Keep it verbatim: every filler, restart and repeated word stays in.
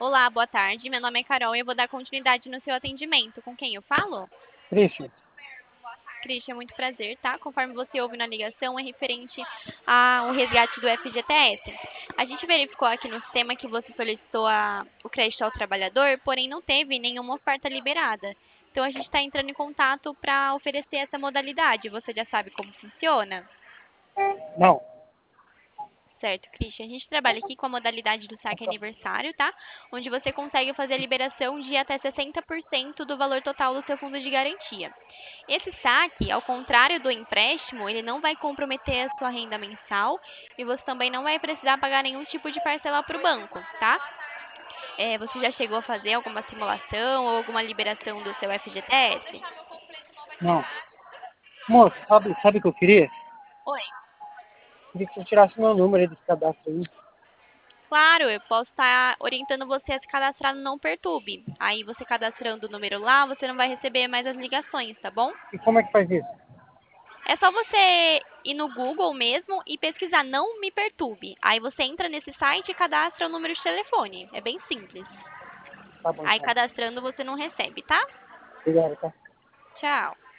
Olá, boa tarde. Meu nome é Carol e eu vou dar continuidade no seu atendimento. Com quem eu falo? Christian, Christian, muito prazer, tá? Conforme você ouve na ligação, é referente ao resgate do F G T S. A gente verificou aqui no sistema que você solicitou a- o crédito ao trabalhador, porém não teve nenhuma oferta liberada. Então a gente está entrando em contato para oferecer essa modalidade. Você já sabe como funciona? não. Certo, Christian. A gente trabalha aqui com a modalidade do saque aniversário, tá? Onde você consegue fazer a liberação de até sessenta por cento do valor total do seu fundo de garantia. Esse saque, ao contrário do empréstimo, ele não vai comprometer a sua renda mensal e você também não vai precisar pagar nenhum tipo de parcela para o banco, tá? É, você já chegou a fazer alguma simulação ou alguma liberação do seu F G T S? Não. Moço, sabe, sabe o que eu queria? Oi. Queria que você tirasse meu número aí desse cadastro aí. Claro, eu posso estar orientando você a se cadastrar no Não Perturbe. Aí você cadastrando o número lá, você não vai receber mais as ligações, tá bom? E como é que faz isso? É só você ir no Google mesmo e pesquisar Não Me Perturbe. Aí você entra nesse site e cadastra o número de telefone. É bem simples. Tá bom, Aí então. cadastrando você não recebe, tá? Obrigado, tá? Tchau.